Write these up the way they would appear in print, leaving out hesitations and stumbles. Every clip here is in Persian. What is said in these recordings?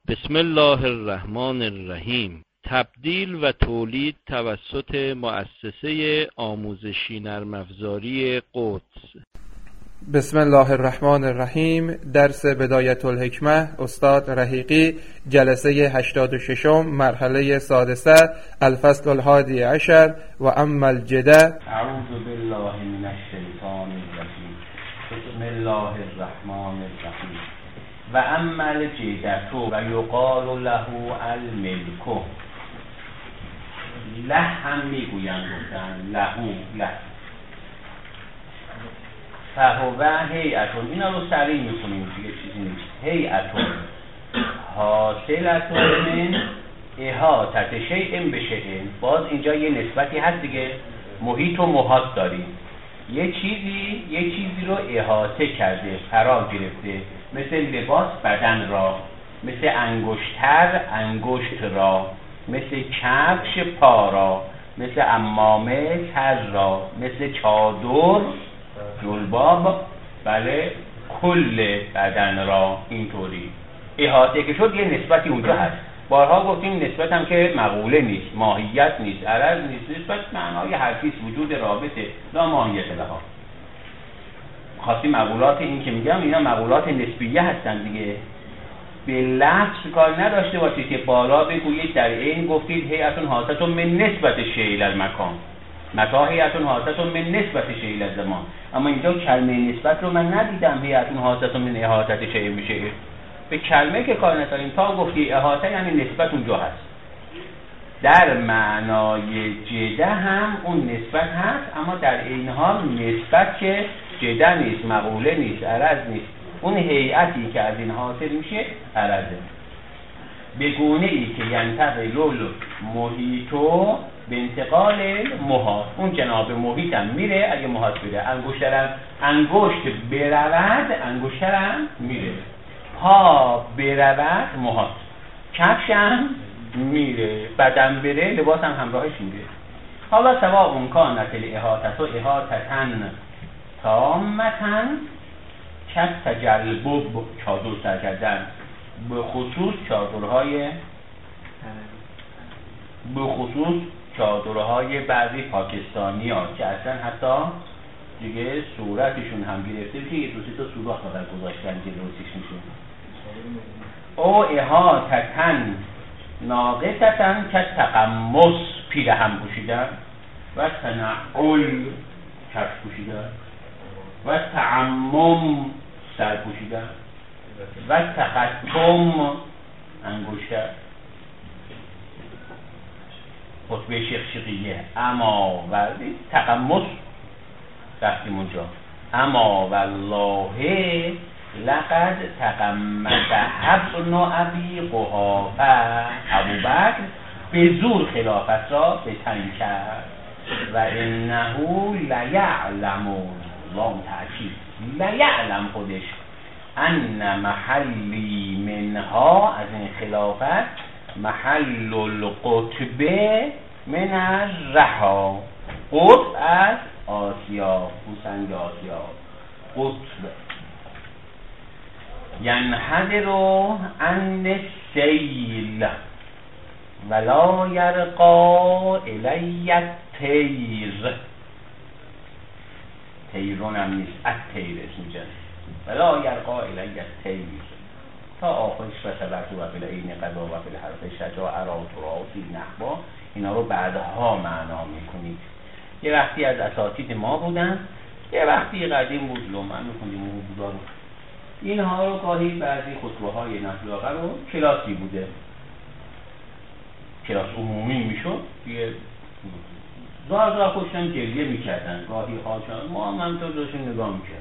بسم الله الرحمن الرحیم. تبدیل و تولید توسط مؤسسه آموزشی نرم‌افزاری قدس. بسم الله الرحمن الرحیم. درس بدایت الحکمه، استاد رحیقی، جلسه 86، مرحله سادسه، الفصل الحادی عشر و اما الجده. اعوذ بالله من الشیطان الرجیم. بسم الله الرحمن الرحیم. و اما الجده و یقال له الملک. له هم میگویند، گفتن لهو له. فهو هیئتون، اینا رو سریع میکنیم دیگه، چیزی نیست. هیئتون حاصلتون من احاطه شیء بشیء. باز اینجا یه نسبتی هست دیگه، محیط و محاط داریم. یه چیزی رو احاطه کرده، فرا گرفته، مثل لباس بدن را، مثل انگشتر انگشت را، مثل کفش پا را، مثل عمامه سر را، مثل چادر جلباب، بله، کل بدن را. اینطوری احاطه که شد، یه نسبتی اونجا هست. بارها گفتیم نسبت هم که مقوله نیست، ماهیت نیست، عرض نیست، نسبت معنای حرفی است، وجود رابطه، لا ماهیت لها. خاصی مقولات این که میگم اینا مقولات نسبیه هستن دیگه، به لفظ کار نداشته باشید که بالا بگویید در این گفتید هیئتون حاصلتون من نسبت شیء المکان، متا هیئتون حاصلتون من نسبت شیء الزمان. اما اینجا کلمه نسبت رو من ندیدم، هیئتون حاصلتون من احاطه شیء بشیء. به کلمه که کار نداریم، تا گفتی احاطه یعنی نسبت اونجا هست. در معنای جده هم اون نسبت هست، اما در این حال نسبت که جده نیست، مقوله نیست، عرض نیست. اون هیئتی که از این حاصل میشه عرضه. به گونه ای که ینتقل المحیطو به انتقال محاط. اون جناب محیط هم میره، اگه محاط بره. انگشت برود، انگشترم میره. پا برود، محاط. کفش هم میره. بدن بره، لباس هم همراهش میره. حالا سوا اون کانت الاحاطه و احاطتن تامتن کس تجلبب، چادر سر کردن، به خصوص چادرهای بعضی پاکستانی ها که اصلا حتی دیگه صورتشون هم گرفته که یه دوستی تا سوراخ بقدر گذاشتن جلوسیش میشه. او احاطتن ناقصتن که تقمص، پیره هم پوشیدن، و تنعل کفش پوشیدن، و تعمم سر پوشیدن، و تختم انگشتر. خطبه شقشقیه. اما ولی تقمص رفتیم اونجا. اما والله لقد تقمص ابن ابی قحافه، ابوبکر به زور خلافت را به تن کرد. و انه لیعلم، لام تأکید، لیعلم خودش، ان محلی منها، از این خلافت، محل القطبه من الرها، قطب از آسیا، بوسنگ آسیا، قطب. ینحدر عن السیل ولا یرقا الی الطیر. طیرون هم نیست، الطیر اسم جنس. ولا یرقا الی الطیر تا آخرش. و سبرت و فی العین قضا و فی الحرف شجاع را تراسی نحبا. اینا رو بعدها معنا میکنید. یه وقتی از اساتید ما بودن، یه وقتی قدیم بود لومن میکنیم اون بودا رو. اینها رو گاهی بعضی خطبه های نحوه رو کلاسی بوده، کلاس عمومی میشد، یه زار خوشن گریه میکردن، گاهی هاشان ما هم همطور داشتیم نگاه میکردیم.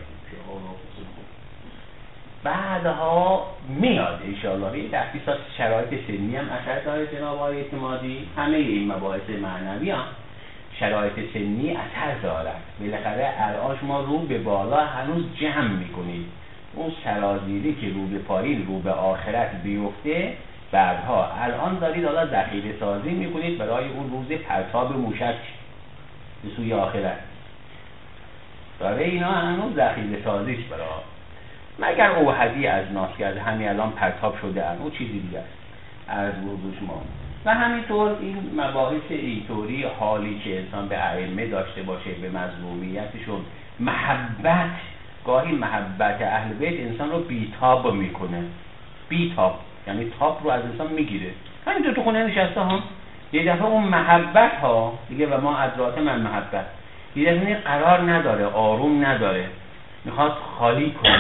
بعدها میاد انشاءالله. یه تحقیصات شرایط سنی هم اثر داره جناب آقای اعتمادی. همه این مباحث معنوی هم شرایط سنی اثر دارد. بالاخره الان شما رو به بالا هنوز جمع میکنید، اون سرازیری که رو به پایین، رو به آخرت بیفته بعدها. الان دارید حالا ذخیره سازی میکنید برای اون روز پرتاب موشک به سوی آخرت. برای اینا هنوز ذخیره سازیش برای. مگر اوحدی از ناس که از همین الان پرتاب شده ان، او چیزی دیگه است از وضوح ما. و همینطور این مباحث اینطوری حالی که انسان به ائمه داشته باشه، به مظلومیتشون، محبت، گاهی محبت اهل بیت انسان رو بیتاب میکنه. بیتاب یعنی تاب رو از انسان میگیره. همینطور تو خونه نشسته ها یه دفعه اون محبت ها دیگه، و ما ادراک من محبت یه دفعه قرار نداره، آروم نداره، میخواد خالی کنه،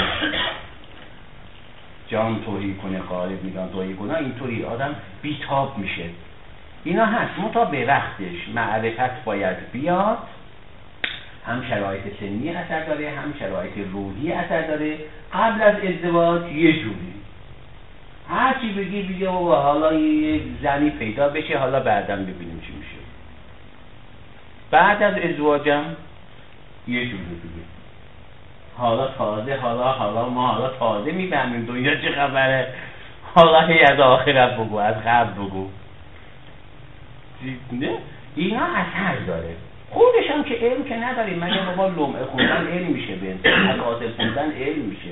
جان توهی کنه، قالب میگن توهی کنه، اینطوری آدم بیتاب میشه. اینا هست منتها به وقتش. معرفت باید بیاد، هم شرایط سنی اثر داره، هم شرایط روحی اثر داره. قبل از ازدواج یه جوری هر چی بگی و حالا یه زنی پیدا بشه، حالا بعدم ببینیم چی میشه. بعد از ازدواجم یه جوری بگی، حالا تازه ما تازه میفهمیم دنیا چه خبره، حالا هی از آخرت بگو، از قبل بگو. نه اینا اثر داره. خودش هم که علم که نداریم، مگه بابا لمعه خوندن علم میشه، به انسان از آسل خوندن علم میشه.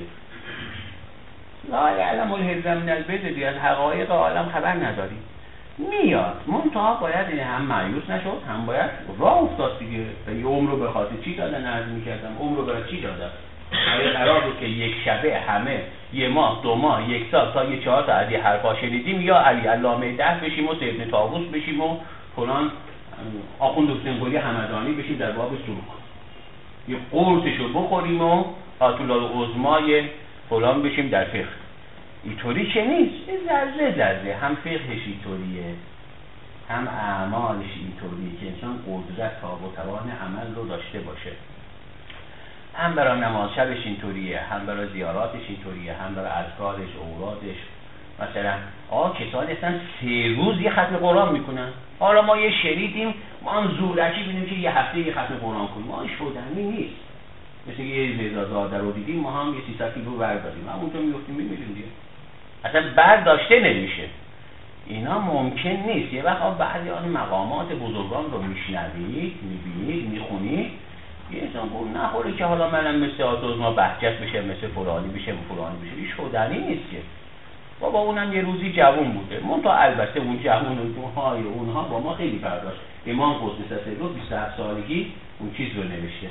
لا یعلم الغیب من الغیب، از حقایق عالم خبر نداریم. میاد منتها باید این هم مایوس نشد، هم باید راه افتاد دیگه. یه عمر رو به خاطر چی دادن عرض میکردم، عمر رو برای چی دادن؟ آیا قرار بود که یک شبه همه یه ماه، 2 ماه، 1 سال تا یه 4 تا از یه حرفا شنیدیم، یا علی علامه 10 بشیم و ابن طاووس بشیم و فلان آخوند حسین قلی همدانی بشیم در باب سلوک، یه قرصشو بخوریم و آیت العظمای فلان بشیم در فقه؟ اینطوری که نیست. ذره هم فقهش اینطوریه، هم اعمالش اینطوریه که انسان قدرت تا و توان عمل رو داشته باشه. هم برای نماز شبش اینطوریه، هم برای زیاراتش اینطوریه، هم برای اذکارش، اورادش. مثلا کسانی هستن 3 روز یه ختم قرآن میکنن. حالا ما یه شریدیم، ما هم زورکی بینیم که یه هفته یه ختم قرآن کنیم. ما شدنی نیست. مثل یه زیزازاده رو دیدیم، ما هم یه 300 کیلو برداریم، همونطور میگفتیم میمیریم دیگه. اصلا برداشته نمیشه. اینا ممکن نیست. یه وقت بعضی آن مقامات بزرگان رو میشنوید، میبینید، میخونید، یه انسان گول نخوره که حالا منم مثل آتوزما بهجت بشه، مثل فلانی بشه و فلانی بشه. این شدنی نیست که. بابا اونم یه روزی جوون بوده. منتها البته اون جوون اونها با ما خیلی فرق داشت. امام قدس سره رو 27 سالگی اون چیز رو نوشته.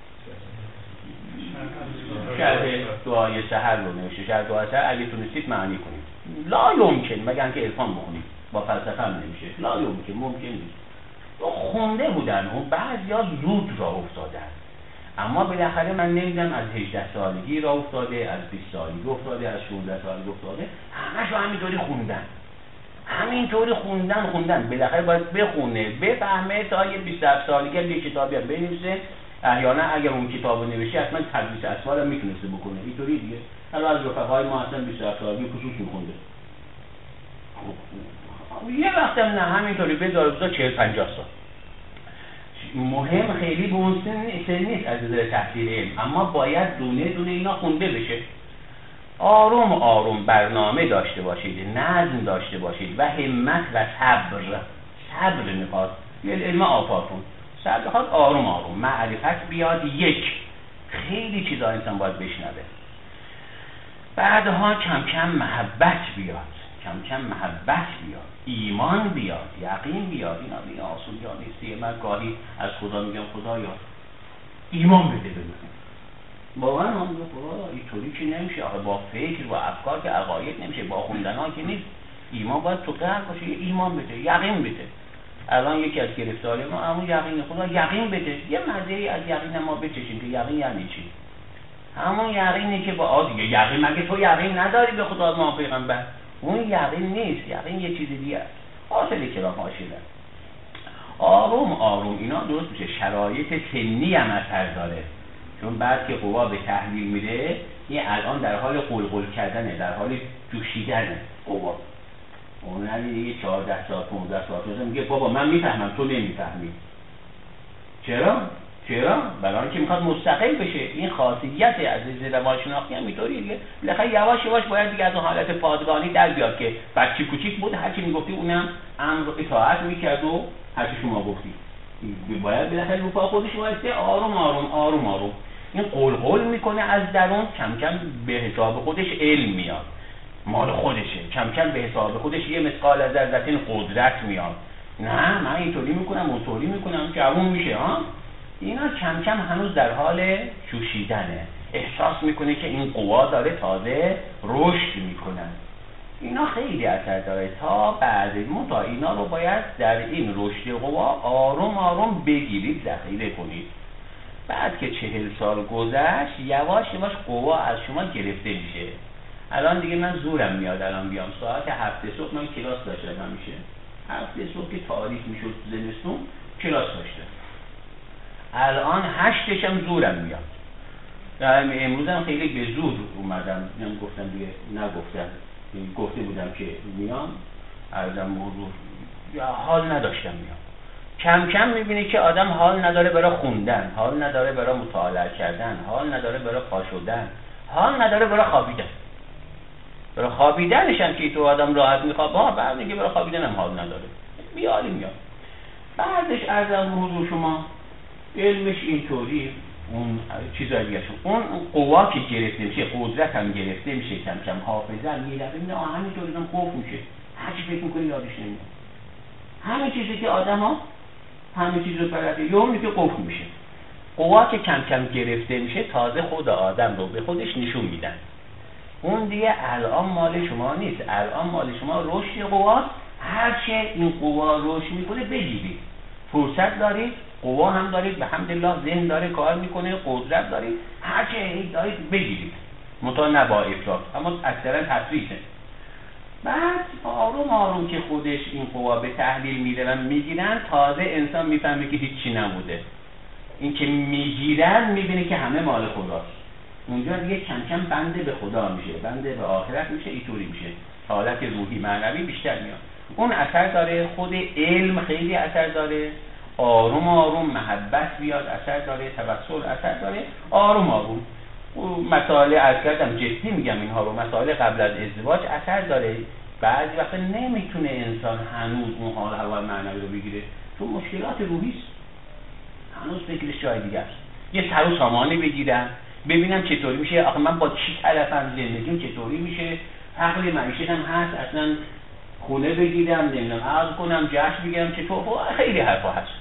شرح دعای سحر رو نوشته. شرح دعای سحر اگه تونستید معنی کنید. لا یمکن، مگر که عرفان بخونید. با فلسفه هم نمیشه. لا یمکن، ممکن نیست. خونده بودن اون، بعضیا زود راه افتادن. اما بالاخره من نمیدونم از 18 سالگی راه افتاده، از 20 سالگی افتاده، از 16 سالگی افتاده، همشو همینطوری خوندن. همینطوری خوندن. بالاخره باید بخونه، بفهمه تا یه 27 سالگی یه کتابی هم بنویسه. احیانا اگر اون کتابو نوشته حتما تدریس اطفال هم میتونسته بکنه. اینطوری دیگه. حالا از رفقای ما اصلا 27 سالگی خصوص میخونده. یه وقت هم نه، همینطوری بذار 40-50 سال. مهم خیلی به اون سن نیست از نظر تحصیل علم، اما باید دونه دونه اینا خونده بشه. آروم برنامه داشته باشید، نظم داشته باشید و همت و صبر میخواد. یه علم آفاتون صبر میخواد. آروم معرفت بیاد. خیلی چیزا انسان باید بشنوه. بعدها کم محبت بیاد، ایمان بیاد، یقین بیاد. اینا آسون جا نیستی. من گاهی از خدا میگم خدایا ایمان بده بگم. واقعا هم میگم خدا اینطوری که نمیشه. آخه با فکر و افکار که عقاید نمیشه، با خوندن ها که نیست. ایمان باید تو قلب باشه. ایمان بده، یقین بده. الان یکی از گرفتاری ما همون یقین. خدا یقین بده. یه مزه‌ای از یقین ما بچشیم که یقین یعنی چی. همون یقینی که با دیگه یقین، مگه تو یقین نداری به خدا ما پیغمبر؟ اون یقین نیست. یقین یه چیز دیگه است. حاصل کلام حاشیه. آروم اینا درست میشه. شرایط سنی هم اثر داره، چون بعد که قوا به تحلیل میره، این الان در حال قلقل کردنه، در حال جوشیدنه قوا. اون یه 14 سال 15 سال میگه بابا من میفهمم تو نمیفهمی. چرا؟ برای اینکه میخواد مستقل بشه. این خاصیت از روانشناختی هم اینطوریه دیگه. بالاخره یواش باید دیگه از اون حالت پادگانی در بیاد که بچی کوچیک بود، هر چی میگفتی اونم امر و اطاعت میکرد و هر چی شما گفتی. باید بالاخره رو پا خودش وایسته. آروم این قلقل میکنه از درون، کم کم به حساب خودش علم میاد، مال خودشه، کم کم به حساب خودش یه مثقال از ذره قدرت میاد. نه من اینطوری میکنم اونطوری میکنم، جوون میشه ها. اینا کم کم هنوز در حال جوشیدنه، احساس میکنه که این قوا داره تازه رشد میکنن. اینا خیلی اثر داره تا بعد تا اینا رو باید در این رشد قوا آروم آروم بگیرید، ذخیره کنید. بعد که 40 سال گذشت یواش یواش قوا از شما گرفته میشه. الان دیگه من زورم میاد الان بیام ساعت 7 صبح من کلاس داشتم، همیشه 7 صبح که تاریک میشد زمستون کلاس داشتم. الان 8 هم زورم میاد. امروز هم خیلی به زور اومدم، گفتم دیگه نگفتم، گفته بودم که میام، عرضم موضوع یا حال نداشتم میام. کم کم میبینی که آدم حال نداره برای خوندن، حال نداره برای مطالعه کردن، حال نداره برای پا شدن، حال نداره برای خوابیدن. برای خوابیدنش هم که تو آدم راحت میخواب، بعد میگه برای خوابیدن هم حال نداره، بیالی میاد. بعدش عرضم حضور شما علمش اینطوری، اون چیزای دیگه اون قوا که گرفته میشه، قدرت هم گرفته میشه، کم کم حافظه هم یه دفعه میاد همینطوری هم قفل میشه، هر چی فکر میکنی یادش نمیاد. همه چیزی که آدم‌ها همه چیز رو بلده یومی که قفل میشه. قوا که کم کم گرفته میشه تازه خود آدم رو به خودش نشون میدن. اون دیگه الان مال شما نیست، الان مال شما رشد قواست. هرچه این قوا رشد میکنه بگیرید، فرصت دارید، قوا هم دارید، به حمدالله ذهن داره کار میکنه، قدرت دارید، هرچه دارید بگیرید، منتها نه با افراط، اما اکثرا تفریطه. بعد آروم آروم که خودش این قوا به تحلیل میره و میگیرن، تازه انسان میفهمه که هیچی نبوده. این که میگیرن میبینه که همه مال خداست. اونجا دیگه کم کم بنده به خدا میشه، بنده به آخرت میشه، اینطوری میشه، حالت روحی معنوی بیشتر میاد. اون اثر داره، خود علم خیلی اثر داره، آروم آروم محبت بیاد اثر داره، توسل اثر داره، آروم آروم. مسائل از کردم جدی میگم اینها رو، مسائل قبل از ازدواج اثر داره. بعضی وقتا نمیتونه انسان هنوز اون حال هوا معنوی رو بگیره، چون مشکلات روحیست، هنوز فکرش جای دیگه است. یه سر و سامانی بگیرم ببینم چطوری میشه، آخه من با چی طرفم، زندگیم چطوری میشه، حق معیشتم هست، اصلا خونه بگیرم، نمیدونم عقد کنم، جشن بگیرم، چطور، خیلی حرفا هست.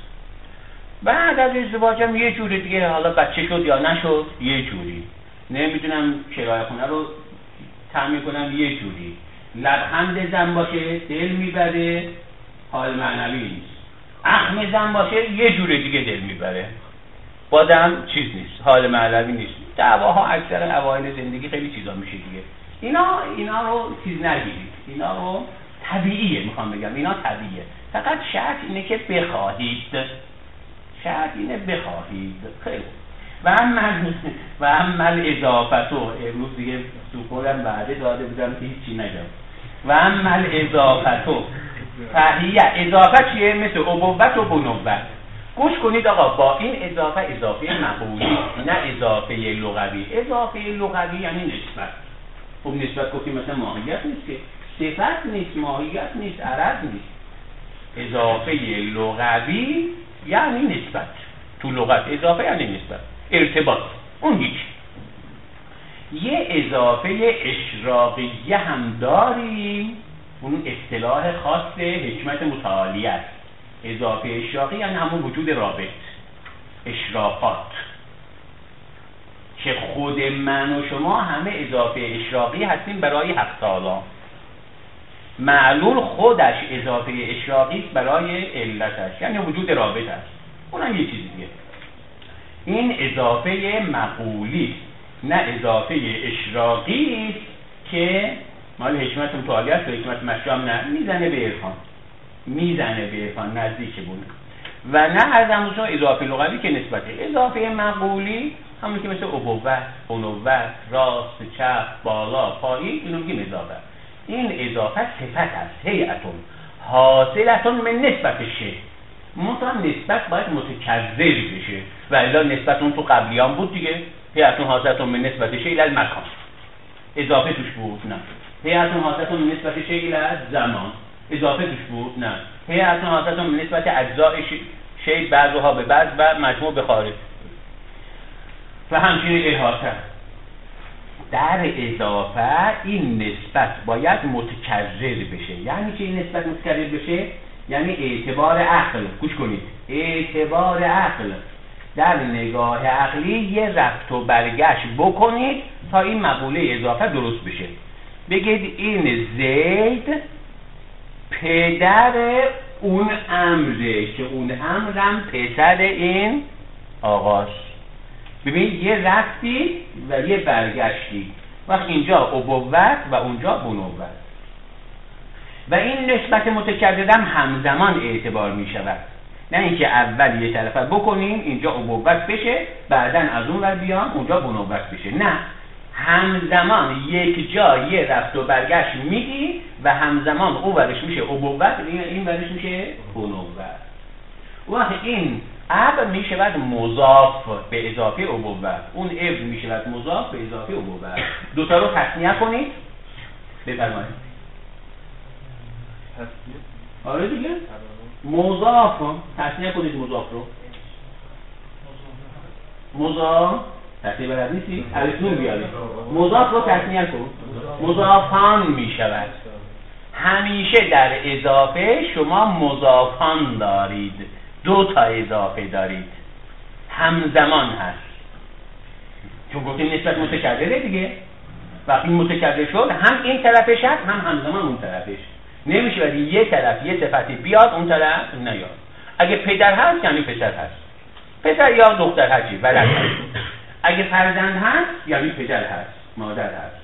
بعد از ازدواجم یه جوری دیگه، حالا بچه شد یا نشد یه جوری، نمیدونم کرایه خونه رو تامین کنم یه جوری، لبخند زن باشه دل میبره، حال معنوی نیست. اخم زن باشه یه جوری دیگه دل میبره، بازم چیز نیست، حال معنوی نیست. دعواها اکثر اوایل زندگی خیلی چیزا میشه دیگه. اینا رو چیز نگیرید، اینا رو طبیعیه، میخوام بگم اینا طبیعیه. فقط شرط اینه که بخواهید، شرط اینه بخواهید. خیلی و عمل اضافتو، امروز دیگه سوپرم بعده داده بودم که هیچی نگم. و عمل اضافتو فهیه، اضافه چیه؟ مثل ابوت و بنوت. گوش کنید آقا، با این اضافه مقولی، نه اضافه لغوی. اضافه لغوی یعنی نسبت. خب نسبت گفتیم مثلا ماهیت نیست که، صفت نیست، ماهیت نیست، عرض نیست. اضافه لغوی یعنی نسبت. تو لغت اضافه یعنی نسبت، ارتباط. اون یه اضافه اشراقیه هم داریم، اون اصطلاح خاص حکمت متعالی است. اضافه اشراقی یعنی همون وجود رابط، اشراقات، که خود من و شما همه اضافه اشراقی هستیم برای حق تعالی. معلول خودش اضافه اشراقی است برای علتش، یعنی وجود رابط است. اونم یه چیزی دیگه. این اضافه مقولی نه اضافه اشراقی است که مال حکمت متعالی است و حکمت مشام نه، میزنه به عرفان نزدیک بود. و نه از همون اضافه لغوی که نسبته. اضافه مقولی همون که مثل ابوت، بنوت، راست، چپ، بالا، پایین، اینو میگیم اضافه. این اضافه صفت است، هیئتون حاصلتون من نسبت شی. مثلا نسبت باید متکرر بشه، و الا نسبت اون تو قبلیان بود دیگه. هیئتون حاصلتون من نسبت شی الی المکان، اضافه توش بود؟ نه. هیئتون حاصلتون من نسبت شی الی زمان، اضافه توش بود؟ نه. هیئتون حاصلتون من نسبت اجزاء شی بعضها به بعض و مجموع به خارج. و همچنین احاطه. در اضافه این نسبت باید متکرر بشه. یعنی چه این نسبت متکرر بشه؟ یعنی اعتبار عقل، گوش کنید، اعتبار عقل در نگاه عقلی یه رفت و برگشت بکنید تا این مقوله اضافه درست بشه. بگید این زید پدر اون امره که اون امرم پسر این آقاست. ببینید یه رفتی و یه برگشتی، وقت اینجا ابوت و اونجا بنوت و این نسبت متکررم همزمان اعتبار می شود. نه اینکه اول یه طرف بکنیم اینجا ابوت بشه بعداً از اون ور بیام اونجا بنوت بشه، نه، همزمان یک جا یه رفت و برگشت میگی و همزمان اون ورش میشه ابوت این ورش میشه بنوت. وقت این اب می شود مضاف به اضافه ابوت، اون اب می شود مضاف به اضافه ابوت. دوتا رو تثنیه کنید بفرمایید. آره دیگه مضاف تثنیه کنید، مضاف رو مضاف تثنیه بلد نیستی؟ الف نون بیارید، مضاف رو تثنیه کن، مضافان می شود. همیشه در اضافه شما مضافان دارید، دو تا اضافه دارید، همزمان هست، چون گفتیم نسبت متکرره دیگه. وقتی متکرر شد هم این طرفش هست هم همزمان اون طرفش. نمیشه ولی یه طرف یه صفتی بیاد اون طرف نیاد. اگه پدر هست یعنی پسر هست، پسر یا دختر هستی ولد هست. اگه فرزند هست یعنی پدر هست مادر هست.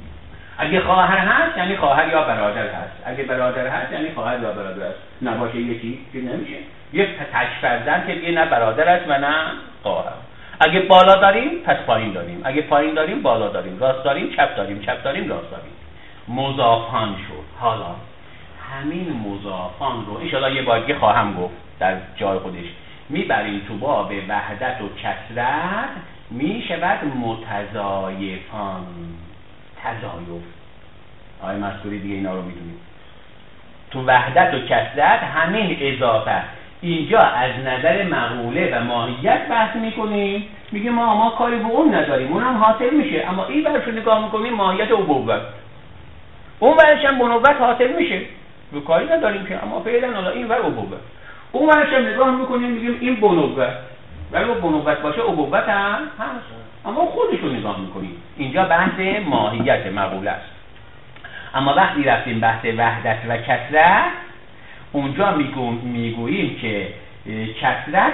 اگه خواهر هست یعنی خواهر یا برادر هست. اگه برادر هست یعنی خواهر یا برادر هست. نباشه یکی که نمیشه. یه تک فرزند که دیگه نه برادر است و نه خواهر. اگه بالا داریم پس پایین داریم، اگه پایین داریم بالا داریم، راست داریم چپ داریم، چپ داریم راست داریم. مضافان شد. حالا همین مضافان رو انشاءالله یه بار دیگه خواهم گفت در جای خودش میبریم تو باب وحدت و کثرت، میشود متضایفان. تضایف آقای مسئولی دیگه اینا رو میدونید. تو وحدت و کثرت همین اضافه اینجا از نظر مقوله و ماهیت بحث میکنیم، میگه ما کاری به اون نداریم، اونم حاصل میشه، اما این برش نگاه میکنیم ماهیت ابوت، اون برش هم بنوت حاصل میشه، رو کاری نداریم که، اما فعلا حالا این ور ابوت، اون برش هم نگاه میکنیم میگیم این بنوت، ولی بنوت باشه ابوت هم هست، اما خودش رو نگاه میکنیم. اینجا بحث ماهیت مقوله است. اما وقتی رفتیم بحث وحدت و کثرت، اونجا میگوییم که کثرت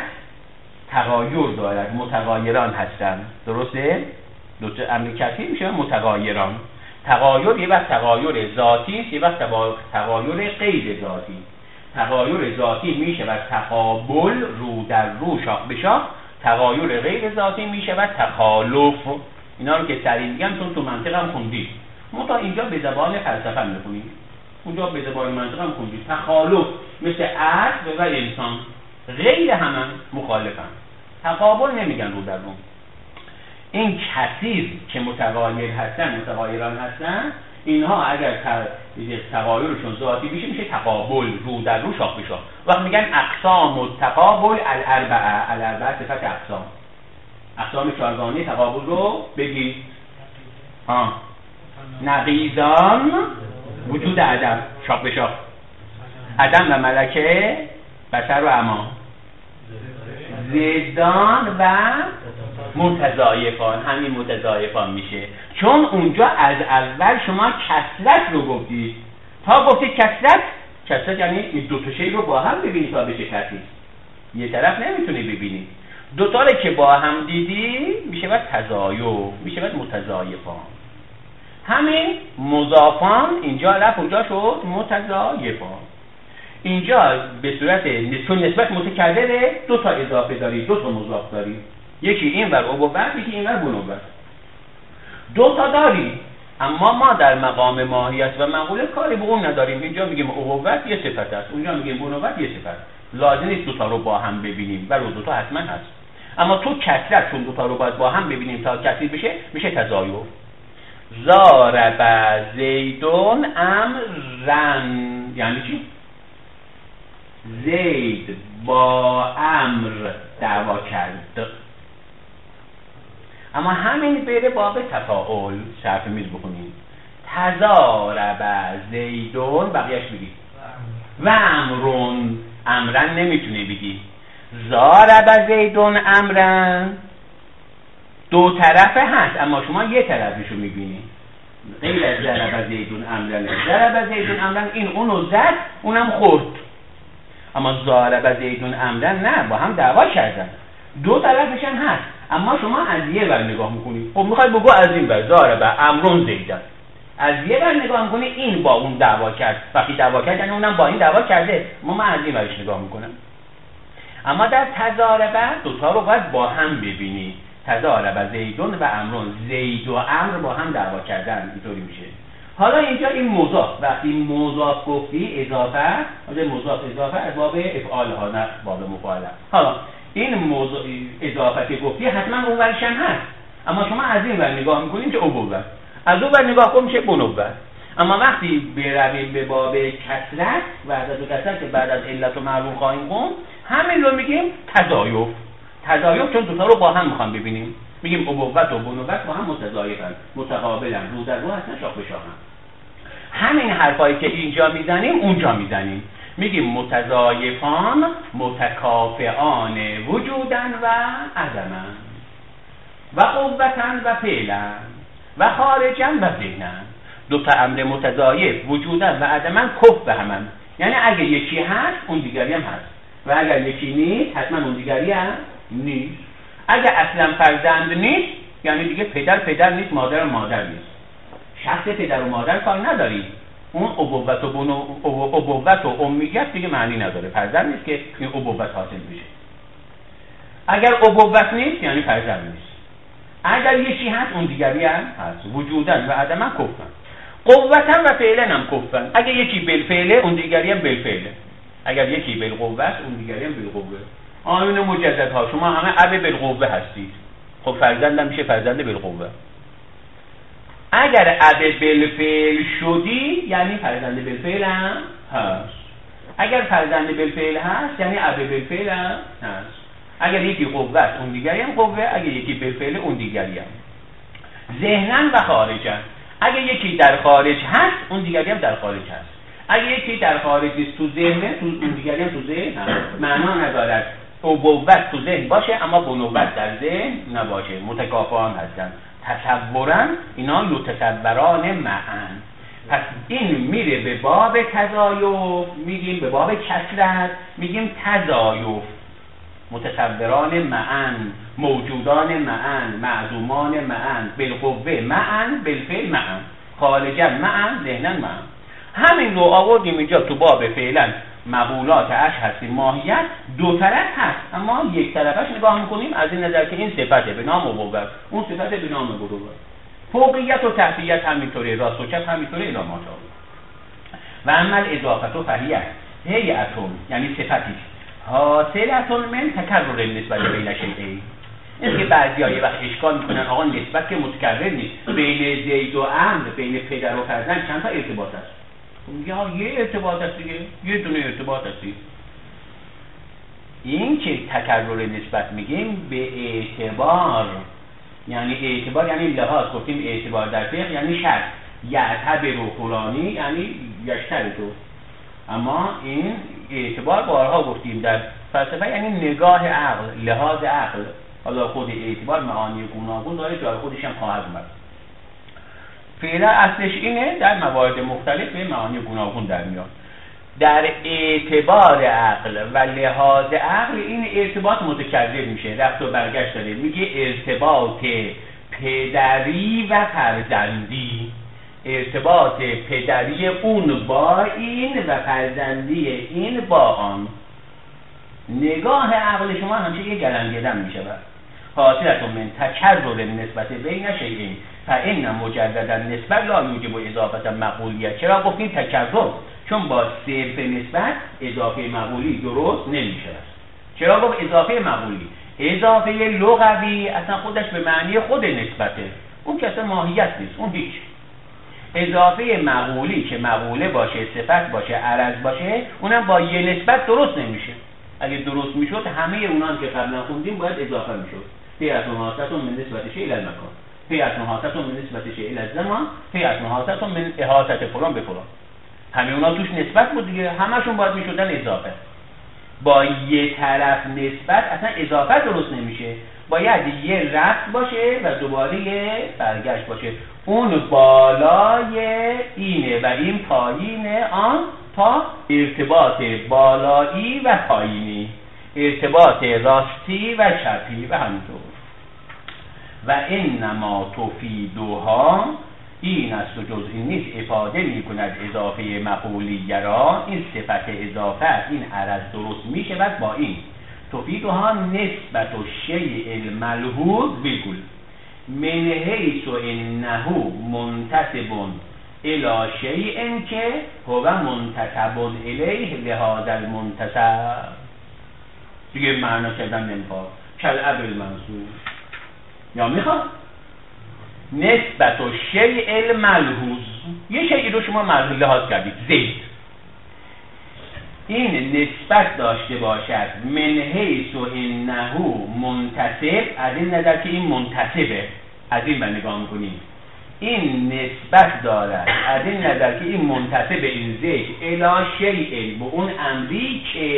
تغایر دارد، متغایران هستند، درسته؟ دو تا امر کثیر میشه متغایران. تغایر یه وقت تغایر ذاتی است، یه وقت تغایر غیر ذاتی. تغایر ذاتی میشه و تقابل رو در رو شاخ به شاخ، تغایر غیر ذاتی میشه و تخالف. اینا رو که سریع میگم چون تو منطق هم خوندید، ما تا اینجا به زبان فلسفه میخونیم، اونجا به زبان منطق هم خوندید. تخالف مثل عقل و انسان، غیر همه مخالفن، تقابل نمیگن رو در رو. این کثیر که متغایر هستن، متغایران هستن، اینها اگر تغایرشون ذاتی بشه میشه تقابل، رو در رو شاخ به شاخ. وقت میگن اقسام التقابل الاربعه صفت اقسام، اقسام چهارگانه تقابل رو بگید. نقیضان وجود عدم شاخ به شاخ، عدم و ملکه بصر و اما، زدان و متضایفان. همین متضایفان میشه چون اونجا از اول شما کثرت رو گفتید. تا گفتید کثرت یعنی این دو تا شی رو با هم ببینید تا بشه کثیر. یه طرف نمیتونی ببینید، دو تا رو که با هم دیدی میشه بعد تضایف، میشه بعد متضایفان. همین مضافان اینجا رفت اونجا شد متضایفان. اینجا به صورت چون نسبت متکرره دو تا اضافه داری، دو تا مضاف داری، یکی این ور ابوت یکی این ور بنوت، دو تا داری. اما ما در مقام ماهیت و مقوله کاری به اون نداریم. اینجا میگیم ابوت یه صفت است، اونجا میگیم بنوت یه صفت. لازم نیست دو تا رو با هم ببینیم، ولی دو تا حتما هست. اما تو کثرت چون دو تا رو باید با هم ببینیم تا کثیر بشه، میشه تضایف. ضارب زیدون امرن یعنی چی؟ زید با امر دعوا کرد. اما همین بره باب تفاعل صرف میز بخونیم. تضارب زیدون، بقیهش بگی و امرون، امرن نمیتونی بگی. ضارب زیدون امرن دو طرفه هست اما شما یه طرفشو میبینی. غیر از ضرب زیدون امرن، ضرب زیدون امرن این اونو زد اونم خورد، اما ضارب زیدون امرن نه، با هم دعوا کردن، دو طرفش هم هست اما شما از یه ور نگاه میکنی. خب میخوای بگو از این ور ضارب امرون زیدن، از یه ور نگاه میکنی این با اون دعوا کرد، وقتی دعوا کرد یعنی اونم با این دعوا کرده، من از این ورش نگاه میکنم. اما در تضارب دوتا رو باید با هم ببینی. تضارب زیدون و امرون، زید و امر با هم دعوا کردن، اینطوری میشه. حالا اینجا این مضاف، وقتی مضاف گفتی اضافه، مضاف اضافه از باب افعال ها نه باب مفاعله. حالا این اضافه که گفتی حتما اون ورش هم هست، اما شما از این ور نگاه میکنیم که ابوت، از اون ور نگاه کنیم میشه بنوت. اما وقتی برویم به باب کسرت، وحدت و کسرت که بعد از علت و معلول خواهیم خوند، همین رو میگیم تضایف. تضایف چون دوتا رو با هم میخوام ببینیم، میگیم ابوت و بنوت با هم متضایفن، متقابلن، رو در رو هستن، شاخ به شاخ هم. همین حرفایی که اینجا میزنیم اونجا میزنیم، میگیم متضایفان متکافئان وجودن و عدمن و قوتن و فعلن و خارجن و ذهنن. دو تا امر متضایف وجودن و عدمن کف به همن، یعنی اگه یکی هست اون دیگری هم هست و اگر یکی نیست حتما اون دیگری هم نیست. اگه اصلا فرزند نیست یعنی دیگه پدر نیست، مادر نیست. شخص پدر و مادر کار نداری، اون ابوت و امیت دیگه معنی نداره، فرزند نیست که این ابوت حاصل بشه. اگر ابوت نیست یعنی فرزند نیست، اگر یکی هست اون دیگری هم هست. وجودن و عدمن کفن، قوتن و فعلن هم کفن. اگر یکی بالفعله اون دیگری هم بالفعله، اگر یکی بالقوت اون دیگری هم بالقوه. آمین مجددها شما همه اب بالقوه هستید، خب فرزند هم میشه فرزند بالقوه. اگر اب بالفعل شدی یعنی فرزند بالفعل هم هست، اگر فرزند بالفعل هست یعنی اب بالفعل هم هست. اگر یکی قوت اون دیگری هم قوه، اگر یکی بالفعل اون دیگری هم. ذهنن و خارجن، اگر یکی در خارج هست اون دیگری هم در خارج هست، اگر یکی در خارج نیست تو ذهنه تو اون دیگری هم تو ذهن هست. معنا ندارد ابوت تو ذهن باشه اما بنوت در ذهن نباشه، متکافئان هستن. تصورن اینا یتصوران معن. پس این میره به باب تضایف، میگیم به باب کسرت میگیم تضایف، متصوران معن، موجودان معن، معدومان معن، بالقوه معن، بالفعل معن، خارجا معن، ذهنن معن. همین رو آوردیم اینجا تو باب فعلا مقولات اش هستیم ماهیت دو طرف هست اما یک طرفش نگاه میکنیم از این نظر که این صفته به نام ابوت، اون صفته به نام بنوت. فوقیت و تحتیت همینطوره، راست و چپ همینطوره الی ما شاء. و عمل اضافت و فهیت هیئتون یعنی صفتی حاصلتون من تکرر نسبت بین شیئین. این که بعضی‌ها یه وقت اشکال میکنن آقا نسبت که متکرر نیست، بین زید و عمرو، بین پدر و فرزند چند تا ارتباط هست؟ میگه یه ارتباط هست دیگه، یه دونه ارتباط هستی. این که تکرر نسبت میگیم به اعتبار، یعنی اعتبار یعنی لحاظ، گفتیم اعتبار در فقه یعنی شرط، یعتبر و فلانی یعنی یشترطو. اما این اعتبار بارها گفتیم در فلسفه یعنی نگاه عقل، لحاظ عقل. حالا خود اعتبار معانی گوناگون داره، جای خودش هم خواهد اومد. فعلا اصلش اینه، در موارد مختلف به معانی گوناگون در میاد. در اعتبار عقل و لحاظ عقل این ارتباط متکرر میشه، رفت و برگشت داره. میگه ارتباط پدری و فرزندی، ارتباط پدری اون با این و فرزندی این با آن. نگاه عقل شما همیشه یه گلنگدن میشه. حاصلتون من تکرر نسبت بین شیئین فإن مجردا نسبت لا یوجب اضافه مقولیه. چرا گفتیم تکرر؟ چون با صرف نسبت اضافه مقولی درست نمیشه. چرا گفت اضافه مقولی؟ اضافه لغوی اصلا خودش به معنی خود نسبته، اون که اصلا ماهیت نیست، اون هیچ. اضافه مقولی که مقوله باشه، صفت باشه، عرض باشه، اونم با یه نسبت درست نمیشه. اگه درست میشد همه اونان که قبلا خوندیم باید اضافه میشد. هیئت حاصله من نسبت شیء الی المکان، هیئت حاصله من نسبت شیء الی الزمان، هیئت حاصله من احاطه فلان به فلان. همه اونا توش نسبت بود دیگه، همشون باید میشدن اضافه. با یه طرف نسبت اصلا اضافه درست نمیشه، باید یه رفت باشه و دوباره یه برگشت باشه. اون بالای اینه و این پایین آن تا ارتباط بالایی و پایینی، ارتباط راستی و چپی و همینطور. و انما تفیدها، این است و جز این نیست، افاده می کند اضافه مقولیه را. این صفت اضافه است، این عرض درست می شود با این تفیدها نسبت و شیء الملحوظ بگل من حیث انه منتسب الی شیء که هو منتسب الیه لهذا المنتسب. دیگه معنا کردن نمیخواد، کالاب المنصوب یا میخواد نسبت و شیء الملحوظ، یه شیئی رو شما ملحوظ لحاظ کردید، زید، این نسبت داشته باشد من حیث انه منتسب، از این نظر که این منتسبه، از این به نگاه میکنیم این نسبت دارد، از این نظر که این منتسب این زید الی شیء، به اون امری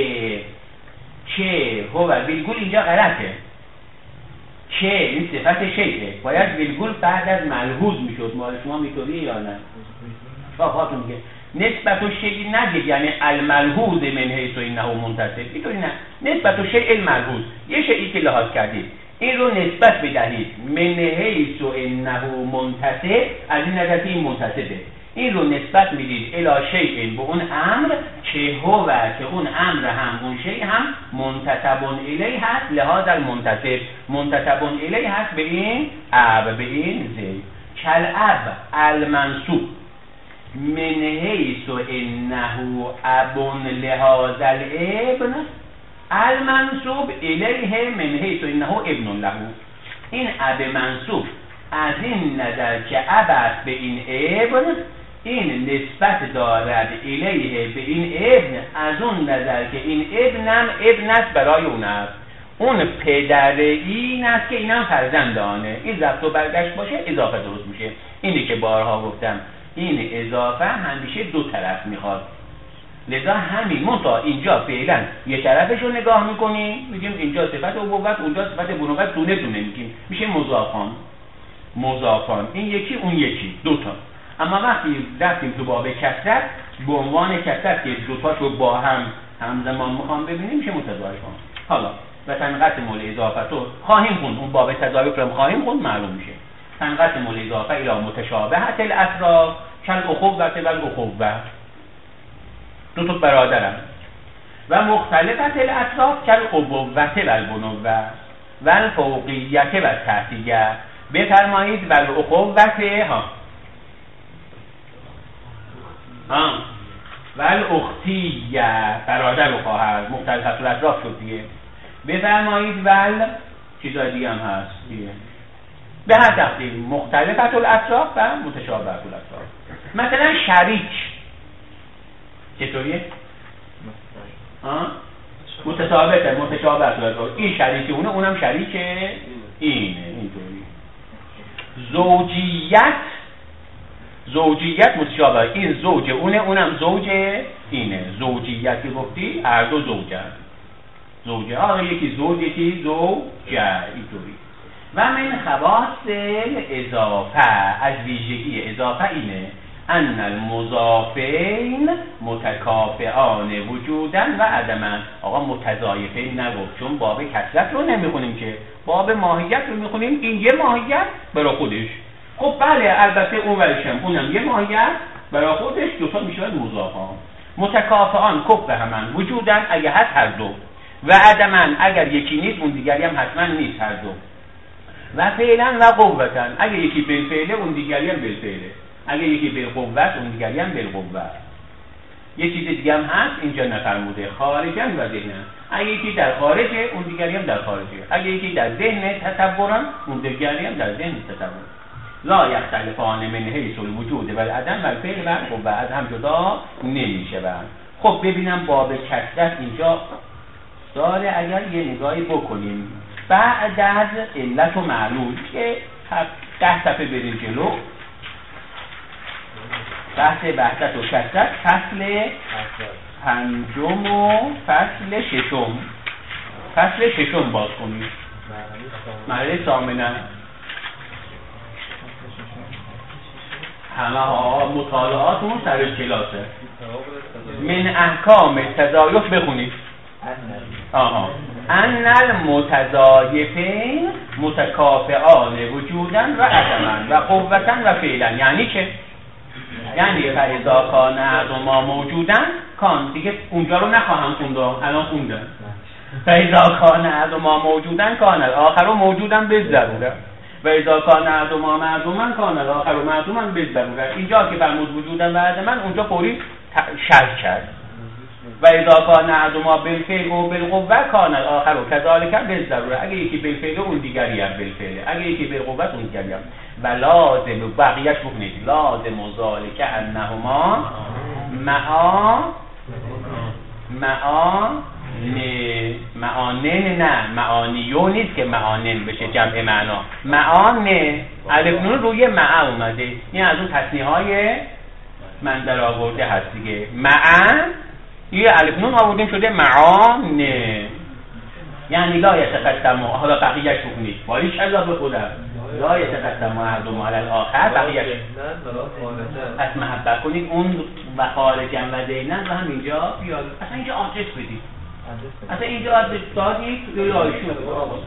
که هو ویلگول اینجا غلطه، که این صفت شیء باید ویلگول بعد از ملحوظ میشد. مال شما میتونی یا نه؟ شاهاتون میگه نسبت و شیء نگید یعنی الملحوظ من حیث انه منتسب، اینطوری نه، نسبت و شیء الملحوظ، یه شیئی که لحاظ کردید این رو نسبت بدهید من حیث انه منتسب، از این نظر که این منتسبه، این رو نسبت میدید الی شیء، به اون امر که هو، که اون امر هم اون شیء هم منتسب الیه هست، لهذا المنتسب منتسب الیه هست به این اب، به این زید. کالاب المنصوب من حیث انه اب لهذا الابن المنصوب الیه من حیث انه ابن له. این اب منصوب از این نظر که اب است به این ابن، این نسبت دارد الیه به این ابن، از اون نظر که این ابنم ابن است برای اون است، اون پدر این است که اینم فرزندانه. این ضبط و برگشت باشه اضافه درست میشه. اینی که بارها گفتم این اضافه همیشه دو طرف میخواد، لذا همین منتها اینجا فعلا یه طرفش رو نگاه میکنیم، میگیم اینجا صفت ابوت اونجا صفت بنوت، دونه دونه میگیم، میشه مضافان، این یکی اون یکی، دوتا. اما وقتی رفتیم تو باب کسرت، به عنوان کسرت که دوتاشو با هم همزمان میخوام ببینیم، میشه متضاعف. حالا و تنقسم الاضافه تو خواهیم خوند، اون باب تضاعف رو خواهیم خوند، معلوم میشه. تنقسم الاضافه الی متشابهة الاطراف کالاخوة والاخوة، دو تا برادرن، و مختلفة الاطراف کالابوة والبنوة والفوقیة والتحتیة. بفرمایید والاخوة والاختیة، برادر و خواهر، مختلفة الاطراف شد دیگه. بفرمایید چیزای دیگه هم هست دیگه، به هر تقدیم مختلفت الاطراف و متشابهت الاطراف. مثلا شریک چطوریه؟ متشابهت الاطراف، این شریک اونه، اونم شریک اینه، اینطوری. زوجیت متشابه، این زوج اونه، اونم زوج اینه. زوجیت که گفتی هر دو زوجه ها، یکی زوج یکی زوجه، اینطوری. و من خواص اضافه، از ویژگی اضافه اینه ان المضافین متکافئان وجودا و عدما. آقا متضاعفین نگفت، چون باب کثرت رو نمیخونیم که، باب ماهیت رو میخونیم. این یه ماهیت برای خودش، خب بله البته اون ورشم اونم یه ماهیت برای خودش، دوتا میشود مضافان. متکافئان کف همن وجودا اگه هست هر دو، و عدما اگر یکی نیست اون دیگری هم حتما نیست هر دو. و فعلا و قوتن، اگه یکی بالفعله اون دیگری هم بالفعله، اگه یکی بالقوت اون دیگری هم بالقوت. یه چیز دیگه هم هست اینجا نفرموده، خارجن و ذهنن، اگه یکی در خارجه اون دیگری هم در خارجه، اگه یکی در ذهن تصورن اون دیگری هم در ذهن تصور. لا یختلفان من حیث الوجود و العدم و الفعل و القوه، از هم جدا نمیشوند. خب ببینم باب کثرت اینجا داره، اگر یه نگاهی بکنیم بعد از علت و معلول که 10 صفحه بریم جلو، بحث وحدت و کثرت، فصل 5 و فصل 6. فصل 6 باز کنید، مرحله ثامنه. همه ها مطالعاتون سر کلاسه. من احکام تضایف بخونید. ان المتضایفین متکافئان وجودا و عدما و قوتا و فعلا. یعنی چه؟ یعنی فاذا کان احدهما موجودا کان، دیگه اونجا رو نخواهم خوند، الان خوندم. فاذا کان احدهما موجودا کان الاخر موجودا بالضروره و اذا کان احدهما معدوما کان الاخر معدوما بالضروره. اینجا که فرمود وجودا و عدما، اونجا فوری شرح کرد. و اذا کان احدهما بالفعل و بالقوه کان الاخر كذلك بالضروره. اگه یکی بالفعل اون دیگری هم بالفعل، اگه یکی بالقوه اون دیگری هم. و لازم بقیه‌اش بخونید. لازم ذلك انهما معانن، نه معانیو نیست که معانن بشه جمع معنا. معانه الف نون روی مع اومده، این از اون تصنیح‌های من در آورده هست دیگه. معن یه الف نون آوردیم شده معانه، یعنی لا یتقدم. حالا بقیه‌اش بخونید. باریش الله به خودم. لا یتقدم احدهما علی الاخر. بقیه‌اش پس محبت کنید. اون و خارجا و دینا و هم اینجا بیاد. اصلا اینجا آدرس بدید. اصلا اینجا آدرس دادید یا ایشون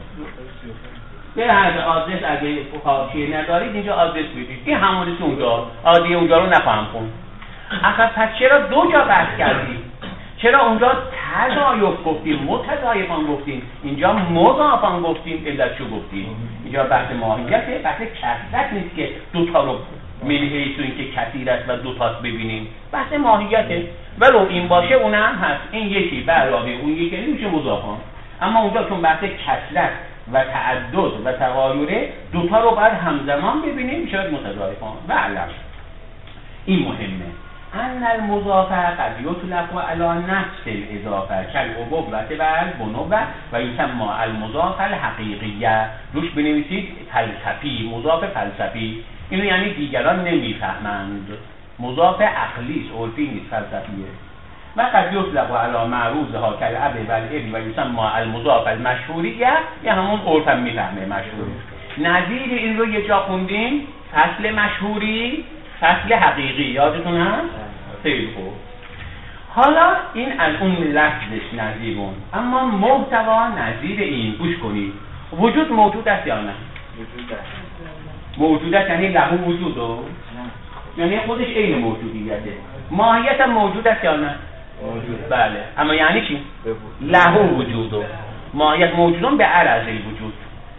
به هر آدرس اگه حاشیه ندارید اینجا آدرس بدید. این همونیه اونجا. عادی اونجا رو نخواهم خوند. اصلا پس چرا دو جا بحث کردیم؟ چرا اونجا تضایف گفتیم، متضایفان گفتیم، اینجا مضافان گفتیم، علتشو گفتیم؟ اینجا بحث ماهیته، بحث کثرت نیست که دوتا رو ملحیث و این که کثیر است و دوتاست ببینیم. بحث ماهیته. ولو این باشه اونم هست. این یکی علاوه اون یکی میشه مضافان. اما اونجا چون بحث کثرت و تعدد و تغایره، دوتا رو باید همزمان ببینیم، میشه متضایفان. و علم این مهمه. ان المضاف قد یطلق علی نفس الاضافه کالابوه و البنوه و یسمى المضاف الحقیقیه. روش بنویسید فلسفی، مضاف فلسفی. اینو یعنی دیگران نمیفهمند. مضاف عقلی است، عرفی نیست، فلسفیه. و قد یطلق علی معروضها کالاب و الابن و یسمى المضاف المشهوریه، یا همون عرفم میفهمه مشهور. نظیر این رو یه جا خوندیم، فصل مشهوری، فصل حقیقی. یادتون هست؟ خیلی خوب. حالا این از اون لفظش نظیرون، اما محتوا نظیر این. گوش کنید. وجود موجود است یا نه؟ موجود است یعنی له وجوده، یعنی خودش عین موجودیته. ماهیت هم موجود است یا نه؟ موجود. بله. اما یعنی چی؟ له وجوده. ماهیت موجودون به عرض الوجود،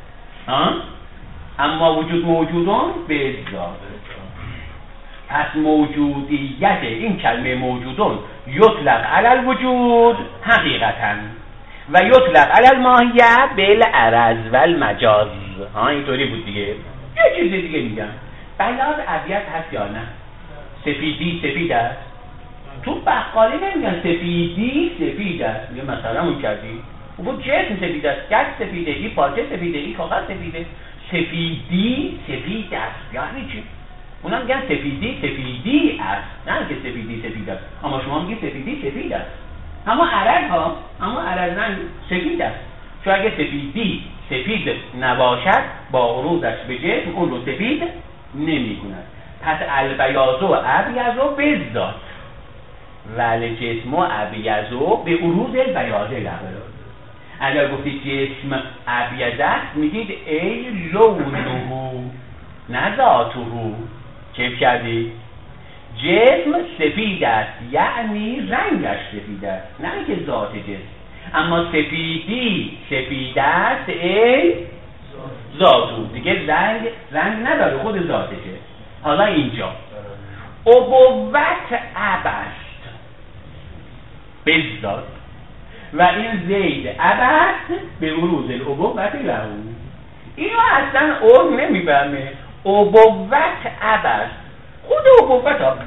اما وجود موجودون به ذات. پس موجودیت این کلمه موجودون یطلق علی الوجود حقیقتا و یطلق علی الماهیت بالعرض و المجاز. اینطوری بود دیگه. یه چیز دیگه میگم. بلاز ابیض هست یا نه؟ سفیدی سفید است. تو بقالی نمیگن سفیدی سفید است. میگه مثلا اون کردی اون جسم سفید است، گچ سفیده، این پارچه سفیده، این کاغذ سفیده. سفیدی سفید است یعنی چی؟ اونا میگن سفیدی است، نه که سفیدی سفید است. اما شما میگید سفیدی سفید است. اما عرض رنگ سفید است. چون اگه سفیدی سفید نباشد با عروضش به جسم اون رو سفید نمی کند. پس البیاضو ابیضو بالذات ولی جسم ابیضو به عروض البیاضه لبه. اگر گفتید جسم ابیض است میگید ای لونه نه ذاته. چه کردی؟ جسم سفید است یعنی رنگش سفید است، نه که ذات جسم. اما سفیدی سفید است ای ذاتو، دیگه رنگ نداره، خود ذاتشه. حالا اینجا ابوت اب است بالذات و این زید اب است به عروض الابوت له. اینو اصلا عرف نمیفهمه. ابوت اب است. خود ابوت ها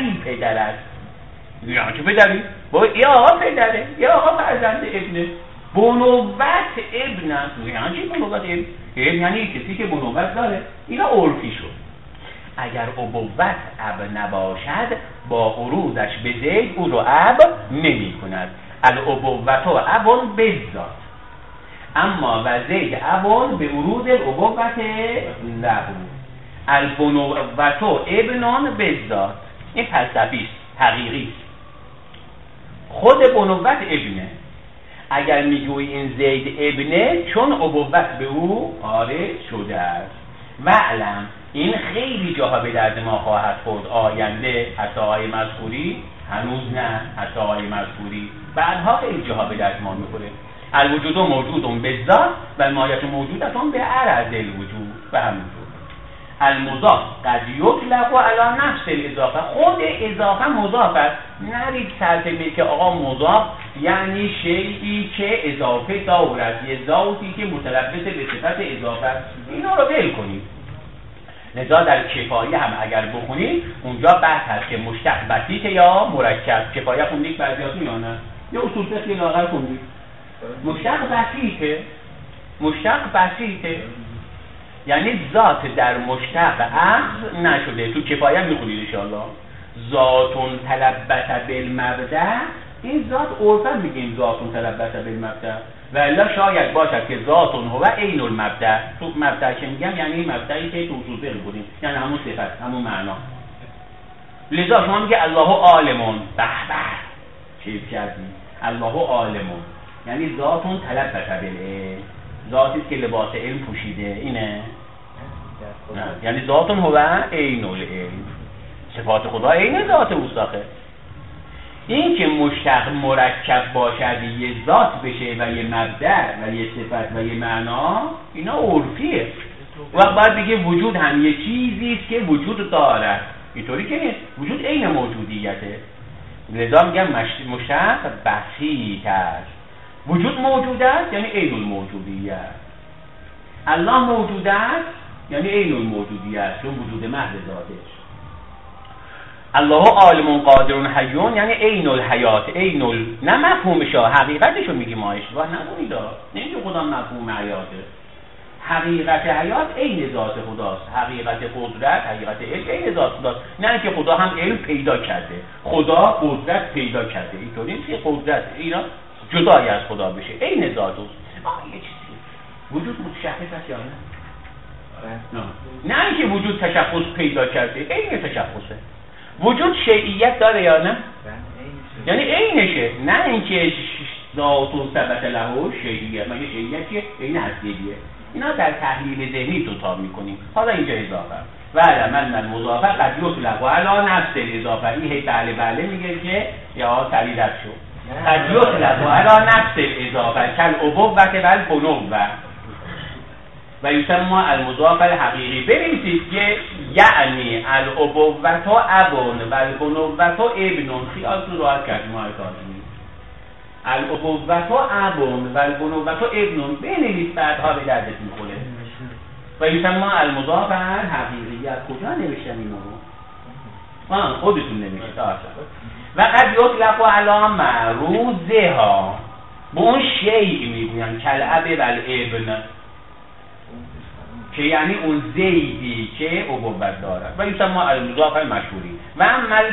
پدر است. یا چه پدری؟ یا آقا پدره یا آقا فرزند ابنه. بنوت ابن است. یعنی چی بنوت ابن؟ یعنی کسی که بنوت داره. اینا عرفی شد. اگر ابوت اب نباشد با عروضش به زید او رو اب نمی کند. الابوت ابون بذات، اما و زید ابون به عروض الابوت لهو. البنوت ابنان بذات. این فلسفی است، حقیقی است. خود بنوت ابنه. اگر میگویی این زید ابنه چون ابوت به او خارج شده است. وعلم این خیلی جاها به درد ما خواهد خورد آینده، حتی آیه مذکوری، هنوز نه، حتی آیه مذکوری بعدها خیلی جاها به درد ما میخوره. الوجود موجود به ذات و مایت موجودتون به عرض الوجود و همینطور. المضاف قد یطلق علی نفس الاضافه. خود اضافه مضاف است. نرید سلطه که آقا مضاف یعنی شیئی که اضافه دارد، یه ذاتی که متلبس به صفت اضافه است. اینا رو ول کنید. لذا در کفایه هم اگر بخونید اونجا بحث هست که مشتق بسیطه یا مرکب. کفایه خوندید بعضیاتون یا نه؟ یا اصول فقهی لاغر خوندید؟ مشتق بسیطه یعنی ذات در مشتق اخذ نشده. تو کفایه میخونید انشاءالله. ذاتون تلبس بالمبدأ، این ذات عرفا میگیم ذاتون تلبس بالمبدأ، و الا شاید باشد که ذاتون هو عین المبدأ. تو مبدأ که میگم یعنی مبدأی که تو اصول فقه بودیم، یعنی همون صفت، همون معنا. لذا شما میگه الله عالمون، به به چیز کردی، الله عالمون یعنی ذاتون تلبس بالعلم، ذاتی که لباس علم پوشیده. اینه نه. یعنی ذاتون هو عین العلم، صفات خدا عین ذات اوساخه. این که مشتق مرکب باشد یه ذات بشه و یه مبدأ و یه صفت و یه معنا، اینا عرفیه. و بعد دیگه وجود هم یه چیزی است که وجود داره. اینطوری که نیست، وجود عین موجودیته. لذا میگم مشتق بسیط است. وجود موجود است یعنی عین الموجودیه. الله موجود است یعنی عین الموجودیه، چون وجود محض ذاتش. الله عالم قادر حیون یعنی عین الحیات، عین نه مفهومش، حقیقتشو میگیم. ما اشتباه نکنید، نمیگه خدا مفهوم حیاته. حقیقت حیات عین ذات خداست. حقیقت قدرت، حقیقت علم عین ذات خداست. نه که خدا هم علم پیدا کرده، خدا قدرت پیدا کرده. اینطوری نیست که قدرت اینا جدای از خدا بشه، عین ذات است. یه چیزی وجود متشخص است یا نه؟ نه اینکه وجود تشخص پیدا کرده، عین تشخصه. وجود شیعیت داره یا نه؟ یعنی عینشه، نه اینکه ذات و ثبت له شیعیت. مگه شیعیت چیه؟ عین اصلیه. اینا در تحلیل ذهنی تو تاب میکنیم. حالا اینجا اضافه و علم المضافه قد یطلق علی نفس الاضافه. این هی بله میگه که یا تریدت شد. قد یطلق علی نفس الاضافه کل ابوت و البنوة و یسمى المضاف الحقیقی. ببینید که یعنی الابوة ابون و البنوة ابنون. خیالتون راحت کردیم ما کاریم. الابوة ابون و البنوة ابنون. بنویس بعدها به دردت میخوره. و یسمى المضاف الحقیقی. از کجا نوشتم اینو؟ خودتون نوشتید. و قد یطلق علی معروضها. به اون شیء میگوین کالاب و الابن، که یعنی اون زیدی که ابوت دارد. و یسمى المضاف المشهوری. و عمل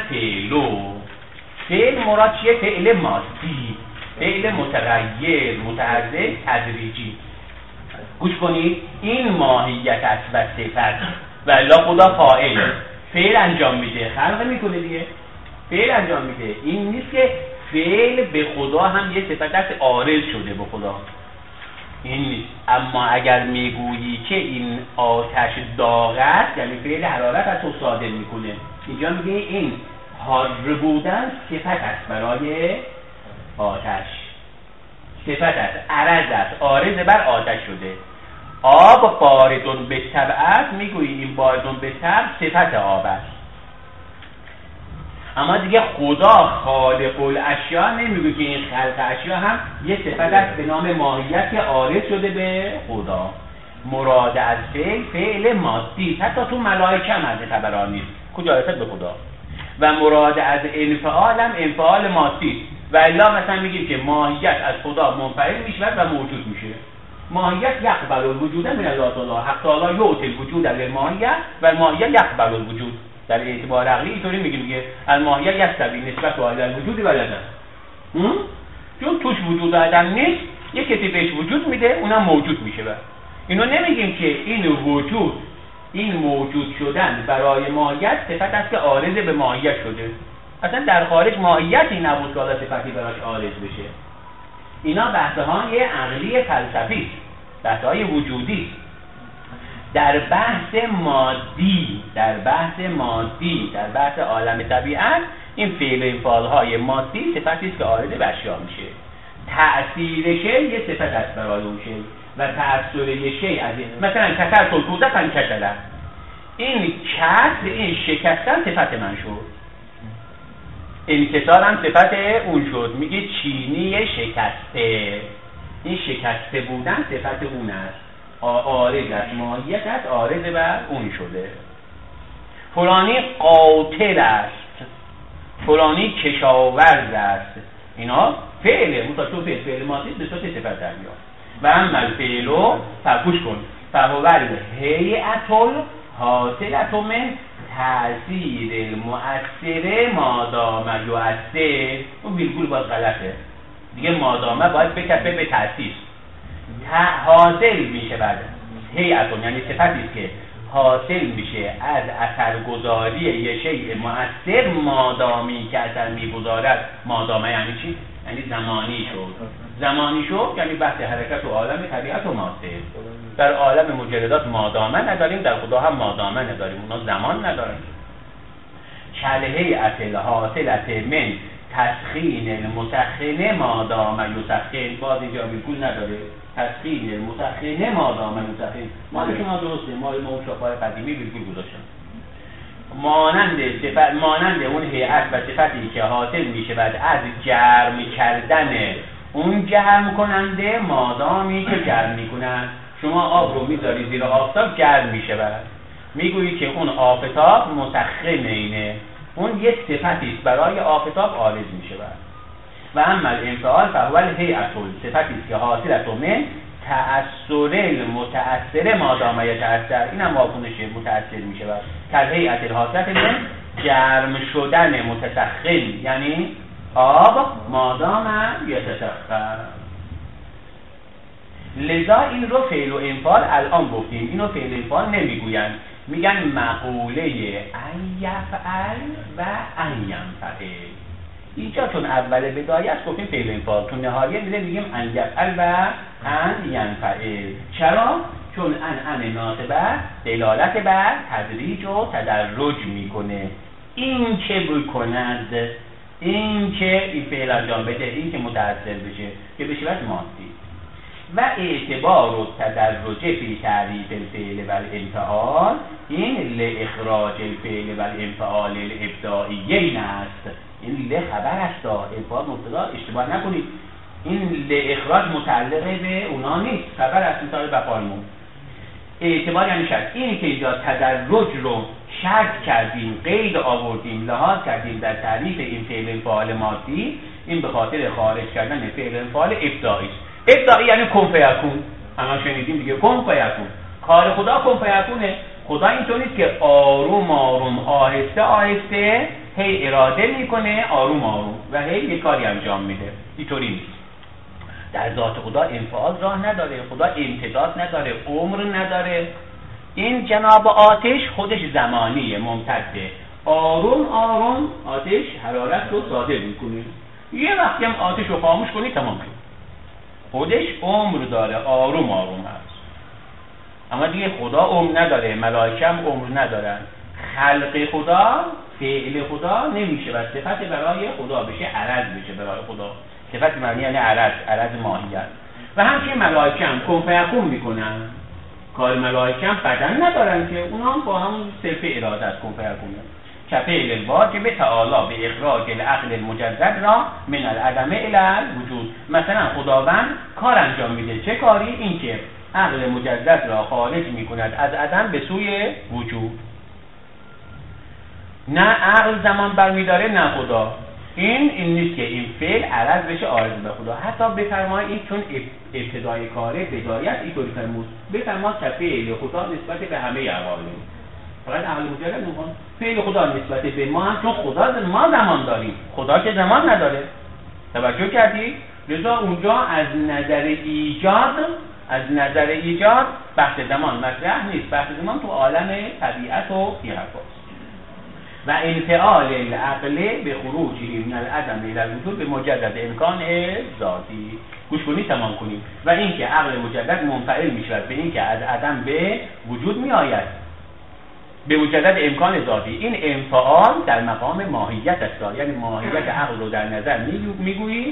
فعل مراد چیه؟ فعل مادی، فعل متغیر، متحرک، تدریجی. گوش کنید، این ماهیت است و صفت. و الا خدا فاعل فعل انجام میده، خلق میکنه دیگه، فعل انجام میده. این نیست که فعل به خدا هم یه صفت است عارض شده به خدا، این نیست. اما اگر میگویی که این آتش داغ است، یعنی فعل حرارت از تو صادر میکنه. اینجا میگه این حار بودن صفت است برای آتش، صفت است، عرض است، عارض بر آتش شده. آب باردون به طبع است، میگویی این باردون به طبع صفت آب است. اما دیگه خدا خالق الاشیاء نمیگه که این خلق اشیاء هم یه صفت است به نام ماهیت که عارض شده به خدا. مراد از فعل مادی، حتی تو ملائکه هم از خبران نیست، کجا رسد به خدا. و مراد از انفعال هم انفعال مادی، و الا مثلا میگیم که ماهیت از خدا منفعل میشه و موجود میشه. ماهیت یقبل الوجود من الله تعالی، حق تعالی یعطی الوجود للماهیت و الماهیت یقبل الوجود. در اعتبار عقلی اینطوری میگیم که الماهیت یستوی نسبت الی الوجود و العدم، چون توش وجود و عدم نیست یک کسی بهش وجود میده اونم موجود میشه. اینو نمیگیم که این موجود شدن برای ماهیت صفت است که عارض به ماهیت شده. اصلا در خارج ماهیتی نبود که صفتی براش عارض بشه. اینا بحث‌های عقلی فلسفی است، بحث‌های وجودی. در بحث مادی، در بحث عالم طبیعت، این فعل و این فعل‌های مادی صفتی است که عارض به اشیا میشه. تأثیر شی یه صفت است برای اون شی و تأثیر یه شی از این، مثلا کسر توده کن کسره، این کسر، این شکستن صفت من شد، انکسار هم صفت اون شد. میگه چینی شکسته، این شکسته بودن صفت اون است، عارض است، ماهیت است، عارض بر اون شده. فلانی قاتل است، فلانی کشاورز است، اینا فعله، متأسف فعل ماضی به صورت صفت در میاد. و اما الفعل فرقوش کن فهو الهیئة الحاصلة من تأثیر المؤثر مادام یؤثر. اون ویرگول باز غلطه دیگه، مادامه باید بکفه به تأثیر، حاصل میشه بعد هیئتون، یعنی صفتی است که حاصل میشه از اثرگذاری یه شیء مؤثر مادامی که اثر میگذارد. مادامه یعنی چی؟ یعنی زمانی شد یعنی بحث حرکت و عالم طبیعت و ماده. در عالم مجردات مادامه نداریم، در خدا هم مادامه نداریم، اونا زمان ندارن. کلهیئة الحاصلة من تسخین المسخن مادام یسخن، باز اینجا ویرگول نداره، تسخین المسخن مادام یسخن. مالشون ها درسته، مال اون شاپای قدیمی ویرگول گذاشتن. مانند اون هیئت و صفتی که حاصل میشه بعد از گرم کردن اون گرم کننده، مادامی که گرم میکنن. شما آب رو میذاری زیر آفتاب گرم میشه، بعد میگویی که اون آفتاب مسخن اینه، اون یک صفتی است برای آفتاب عارض میشه. و اما الانفعال فهو الهیئة، صفتی است که حاصلة من تأثیر المتأثر مادام یتأثر، این هم واکنشه متأثر میشه. و کالهیئة الحاصلة من گرم شدن متسخن یعنی آب مادام یتسخن. لذا این رو فعل و انفعال الان گفتیم، اینو فعل و انفعال نمیگوین، میگن مقوله ان یفعل و ان ینفعل. اینجا چون اول بدایه است گفتیم فعل و انفعال، تو نهایه میگیم ان یفعل و ان ینفعل. چرا؟ چون ان ناصبه دلالت بر تدریج و تدرج میکنه. این که بکند، این که این فعل انجام بده، این که متأثر بشه که بشه بس مادی. و اعتبار و تدرج فی تعریف الفعل و الانفعال، این لاخراج الفعل و الانفعال الابتدائیین است. این ل خبر است، انفعال مبتدا، اشتباه نکنید. این لاخراج متعلق به اونا نیست، خبر است مثال بفالمون. اعتبار یعنی شرط. این که اینجا تدرج رو شرط کردیم، قید آوردیم، لحاظ کردیم در تعریف این فعل انفعال مادی، این به خاطر خارج کردن فعل انفعال ابتدایی است. ابتدایی یعنی کن فیکون، همه شنیدیم دیگه، کن فیکون. کار خدا کن فیکونه. خدا اینطور نیست که آروم آروم آهسته آهسته هی اراده میکنه آروم آروم و هی یک کاری انجام میده، اینطوری نیست. در ذات خدا انفعال راه نداره، خدا امتداد نداره، عمر نداره. این جناب آتش خودش زمانیه، ممتده، آروم آروم آتش حرارت رو صادر میکنه. یه وقتی هم آتش رو خاموش کنی تمام شد. خودش عمر داره، آروم آروم هست. اما دیگه خدا عمر نداره، ملائکه هم عمر ندارن. خلق خدا، فعل خدا نمیشه و صفت برای خدا بشه عرض بشه برای خدا. صفت معنی یعنی عرض ماهیت. و همچنین ملائکه هم کن فیکون میکنن. کار ملائکه هم بدن ندارن که اونا هم با همون صرف اراده از کن فیکونه. کفعل الواجب تعالی به اخراج العقل المجرد را من العدم الی الوجود. مثلا خداوند کار انجام میده، چه کاری؟ این که عقل مجرد را خارج میکند از عدم به سوی وجود. نه عقل زمان برمیداره نه خدا. این نیست که این فعل عرض بشه عارض به خدا. حتی بفرمایید این چون ابتدای کاره بدایت اینطوری فرمود، بفرمایید که فعل خدا نسبت به همه عوالم، فقط عقل مجرد نمیخوان. فعل خدا نسبت به ما هم، چون خدا ما زمان داریم، خدا که زمان نداره. توجه کردی؟ لذا اونجا از نظر ایجاد بحث زمان مطرح نیست. بحث زمان تو عالم طبیعت و این حرفاست. و انفعال العقل به خروجی من العدم الى الوجود به مجدد امکان ذاتی. گوش کنید تمام کنید. و اینکه عقل مجدد منفعل میشود به اینکه از عدم به وجود میآید به مجدد امکان ذاتی. این انفعال در مقام ماهیت است، یعنی ماهیت عقل رو در نظر میگیری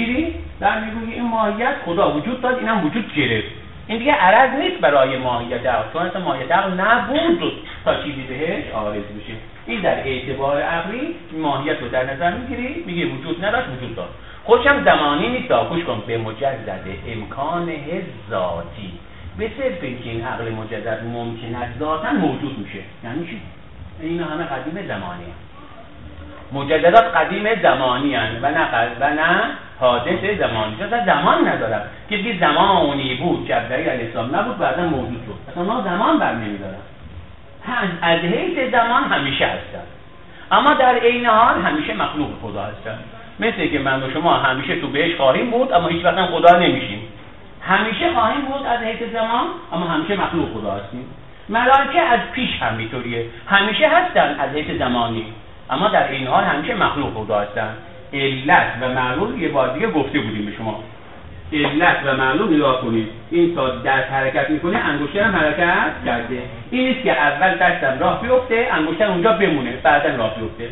این ماهیت خدا وجود داد، اینم وجود گرفت. این دیگه عرض نیست برای ماهیت عقل، چون اصلا ماهیت عقل نبود تا چیزی بهش عارض بشه. این در اعتبار عقلی ماهیت رو در نظر میگیری، میگه وجود نداشت وجود داشت. خودشم زمانی نیست، گوش کن، به مجدد امکان ذاتی. به صرف اینکه این عقل مجدد ممکن است ذاتاً موجود میشه. یعنی چی؟ اینا همه قدیم زمانی هست. مجددات قدیم زمانی هست و نه حادث زمانی. چون زمان ندارم که دیگه زمانی بود جبرئیل علیه السلام نبود بعدا موجود شد. اصلا ما زمان بر نمیدارم. از حیث زمان همیشه هستن، اما در عین حال همیشه مخلوق خدا هستن. مثل که من و شما همیشه تو بهش خواهیم بود اما هیچ وقت هم خدا نمیشیم. همیشه خواهیم بود از حیث زمان اما همیشه مخلوق خدا هستیم. ملائکه از پیش هم میطوریه، همیشه هستن از حیث زمانی اما در این حال همیشه مخلوق خدا هستن. علت و معلول یه بار دیگه گفته بودیم به شما. علت و معلول نگاه کنید. این تا دست حرکت میکنه انگشترم حرکت کرده. این نیست که اول دستم راه بیفته انگشتر اونجا بمونه بعدا راه بیفته.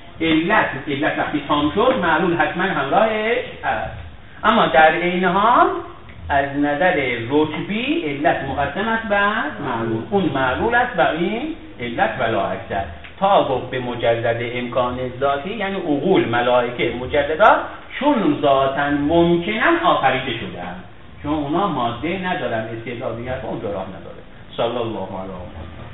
علت وقتی تام شد معلول حتما همراهش هست. اما در این حال از نظر رتبی علت مقدم است بر معلول. اون معلول است بر این علت ولا اکثر. تا گفت به مجدد امکان ذاتی یعنی عقول ملائکه مجددات چون ذاتاً ممکناً آفریده شدن، چون اونا ماده ندارن، استعدادیت اونجا راه نداره. صلی الله علیه و